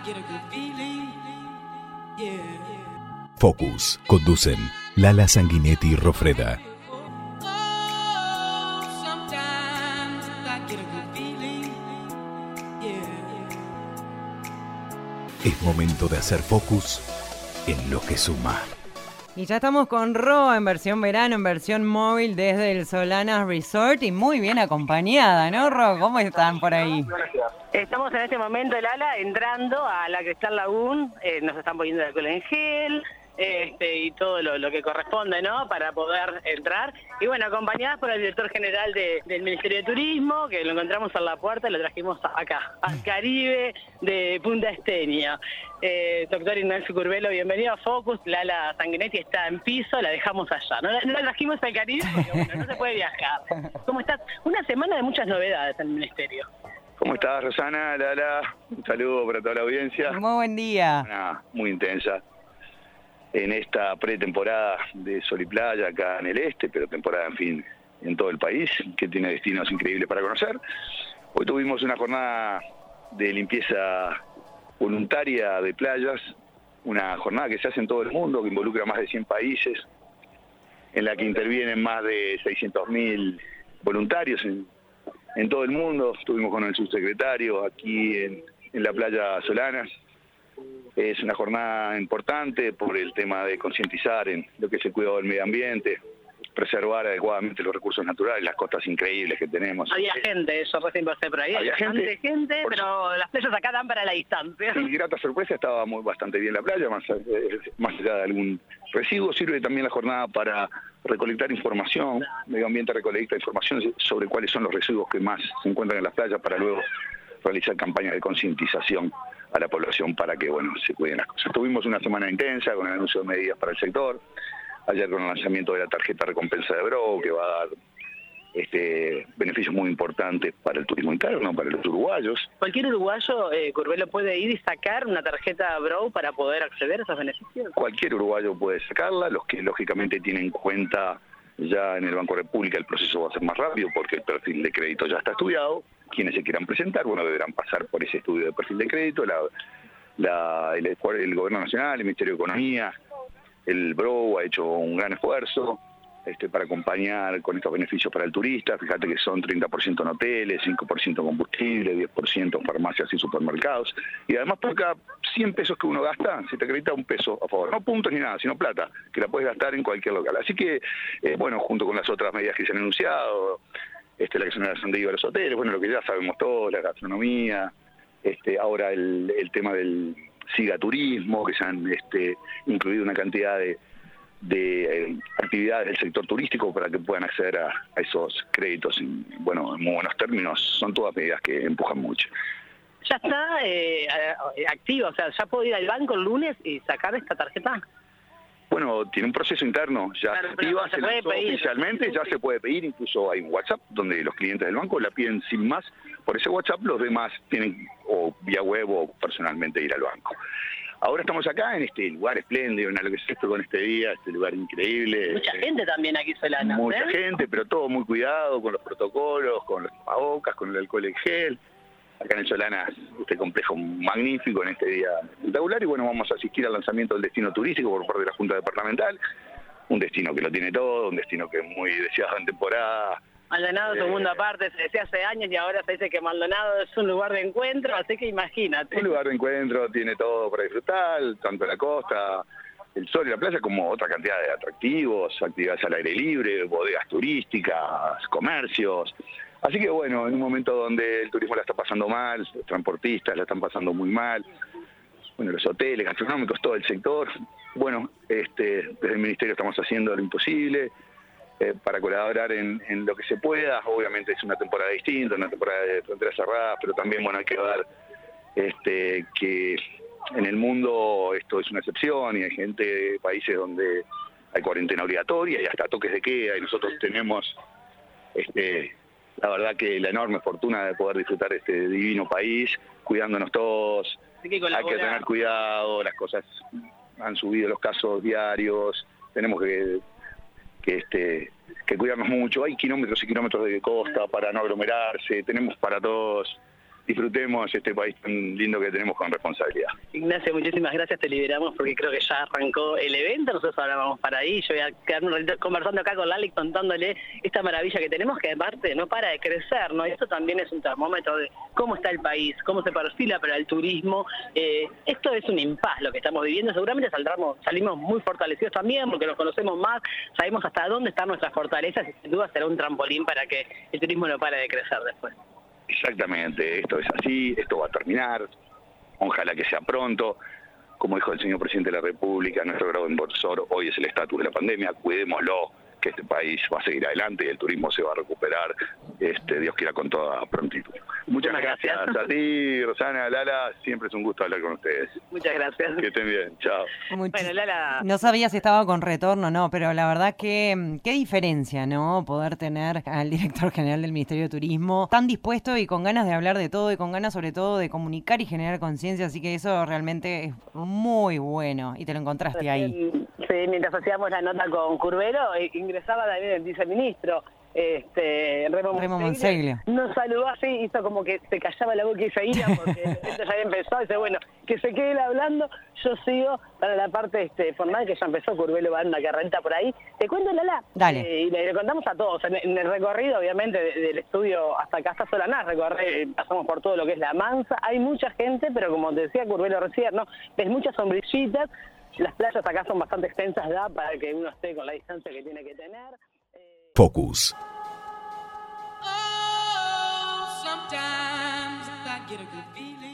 Focus. Conducen Lala Sanguinetti y Rofreda. Es momento de hacer focus en lo que suma. Y ya estamos con Ro en versión verano, en versión móvil desde el Solanas Resort y muy bien acompañada, ¿no, Ro? ¿Cómo están por ahí? Estamos en este momento, Lala, entrando a la Cristal Lagoon, nos están poniendo el alcohol en gel, y todo lo que corresponde, ¿no?, para poder entrar. Y bueno, acompañadas por el director general del Ministerio de Turismo, que lo encontramos en la puerta y lo trajimos acá, al Caribe de Punta Esteño. Doctor Ignacio Curbelo, bienvenido a Focus. Lala Sanguinetti está en piso, la dejamos allá. No la trajimos al Caribe porque, bueno, no se puede viajar. ¿Cómo estás? Una semana de muchas novedades en el Ministerio. ¿Cómo estás, Rosana? Lala, un saludo para toda la audiencia. Muy buen día. Muy intensa en esta pretemporada de Sol y Playa acá en el este, pero temporada, en fin, en todo el país, que tiene destinos increíbles para conocer. Hoy tuvimos una jornada de limpieza voluntaria de playas, una jornada que se hace en todo el mundo, que involucra más de 100 países, en la que intervienen más de 600.000 voluntarios en todo el mundo. Estuvimos con el subsecretario aquí en la playa Solanas. Es una jornada importante por el tema de concientizar en lo que es el cuidado del medio ambiente, preservar adecuadamente los recursos naturales, las costas increíbles que tenemos. Había gente, yo recién pasé por ahí, había gente, pero las playas acá dan para la distancia. Sí, grata sorpresa, estaba bastante bien la playa, más allá de algún residuo. Sirve también la jornada para recolectar información, Medio Ambiente recolecta información sobre cuáles son los residuos que más se encuentran en las playas para luego realizar campañas de concientización a la población para que, bueno, se cuiden las cosas. Tuvimos una semana intensa con el anuncio de medidas para el sector, ayer con el lanzamiento de la tarjeta recompensa de Bro, que va a dar beneficios muy importantes para el turismo interno, para los uruguayos. ¿Cualquier uruguayo, Curbelo, puede ir y sacar una tarjeta Bro para poder acceder a esos beneficios? Cualquier uruguayo puede sacarla, los que lógicamente tienen cuenta ya en el Banco República el proceso va a ser más rápido porque el perfil de crédito ya está estudiado. Quienes se quieran presentar, bueno, deberán pasar por ese estudio de perfil de crédito. El Gobierno Nacional, el Ministerio de Economía, el BRO ha hecho un gran esfuerzo para acompañar con estos beneficios para el turista. Fíjate que son 30% en hoteles, 5% en combustible, 10% en farmacias y supermercados. Y además por cada 100 pesos que uno gasta, se te acredita un peso a favor. No puntos ni nada, sino plata, que la puedes gastar en cualquier local. Así que, bueno, junto con las otras medidas que se han anunciado, la exoneración de IVA a los hoteles, bueno, lo que ya sabemos todos, la gastronomía, ahora el tema del SIGA Turismo, que se han incluido una cantidad de actividades del sector turístico para que puedan acceder a esos créditos en muy buenos términos. Son todas medidas que empujan mucho. ¿Ya está activa? O sea, ¿ya puedo ir al banco el lunes y sacar esta tarjeta? Bueno, tiene un proceso interno, ya claro, activa, se lanzó oficialmente, ya se puede pedir, incluso hay un WhatsApp donde los clientes del banco la piden sin más. Por ese WhatsApp los demás tienen o vía web o personalmente ir al banco. Ahora estamos acá en este lugar espléndido, en lo que es esto con este día, este lugar increíble. Mucha gente también aquí, Solana. Mucha gente, pero todo muy cuidado, con los protocolos, con los tapabocas, con el alcohol en gel. Acá en Solanas, este complejo magnífico en este día espectacular. Y bueno, vamos a asistir al lanzamiento del destino turístico por parte de la Junta Departamental. Un destino que lo tiene todo, un destino que es muy deseado en temporada. Maldonado, su mundo aparte, se decía hace años y ahora se dice que Maldonado es un lugar de encuentro, así que imagínate. Un lugar de encuentro, tiene todo para disfrutar, tanto la costa, el sol y la playa, como otra cantidad de atractivos, actividades al aire libre, bodegas turísticas, comercios. Así que bueno, en un momento donde el turismo la está pasando mal, los transportistas la están pasando muy mal, bueno, los hoteles, gastronómicos, todo el sector, bueno, desde el Ministerio estamos haciendo lo imposible para colaborar en lo que se pueda. Obviamente es una temporada distinta, una temporada de fronteras cerradas, pero también, bueno, hay que ver que en el mundo esto es una excepción y hay gente de países donde hay cuarentena obligatoria y hasta toques de queda, y nosotros tenemos la verdad que la enorme fortuna de poder disfrutar de este divino país, cuidándonos todos. Hay que tener cuidado, las cosas han subido los casos diarios, tenemos que cuidarnos mucho. Hay kilómetros y kilómetros de costa para no aglomerarse, tenemos para todos disfrutemos este país tan lindo que tenemos con responsabilidad. Ignacio, muchísimas gracias, te liberamos porque creo que ya arrancó el evento, nosotros ahora vamos para ahí, yo voy a quedarme un ratito conversando acá con Lali, contándole esta maravilla que tenemos, que aparte no para de crecer, ¿no? Y esto también es un termómetro de cómo está el país, cómo se perfila para el turismo. Esto es un impas lo que estamos viviendo, seguramente salimos muy fortalecidos también porque nos conocemos más, sabemos hasta dónde están nuestras fortalezas y sin duda será un trampolín para que el turismo no pare de crecer después. Exactamente, esto es así, esto va a terminar, ojalá que sea pronto. Como dijo el señor Presidente de la República, nuestro grado inversor hoy es el estatus de la pandemia, cuidémoslo, que este país va a seguir adelante y el turismo se va a recuperar, Dios quiera, con toda prontitud. Muchas gracias a ti, Rosana, Lala, siempre es un gusto hablar con ustedes. Muchas gracias. Que estén bien, chao. Bueno, Lala... No sabía si estaba con retorno, no, pero la verdad que qué diferencia, ¿no? Poder tener al director general del Ministerio de Turismo tan dispuesto y con ganas de hablar de todo y con ganas sobre todo de comunicar y generar conciencia, así que eso realmente es muy bueno y te lo encontraste ahí. Sí, mientras hacíamos la nota con Curvelo, ingresaba también el viceministro, Remo Monseglio. Nos saludó así, hizo como que se callaba la boca y seguía porque el evento ya empezó, dice, bueno, que se quede él hablando, yo sigo para la parte formal que ya empezó. Curvelo va a dar una carrerita por ahí. Te cuento, Lala. Dale. Y le contamos a todos, en el recorrido, obviamente, del estudio hasta Casa Solanás, pasamos por todo lo que es La Mansa, hay mucha gente, pero como te decía Curvelo recién, ¿no? Ves muchas sombrillitas, las playas acá son bastante extensas, da para que uno esté con la distancia que tiene que tener. Focus. Oh, sometimes I get a good feeling.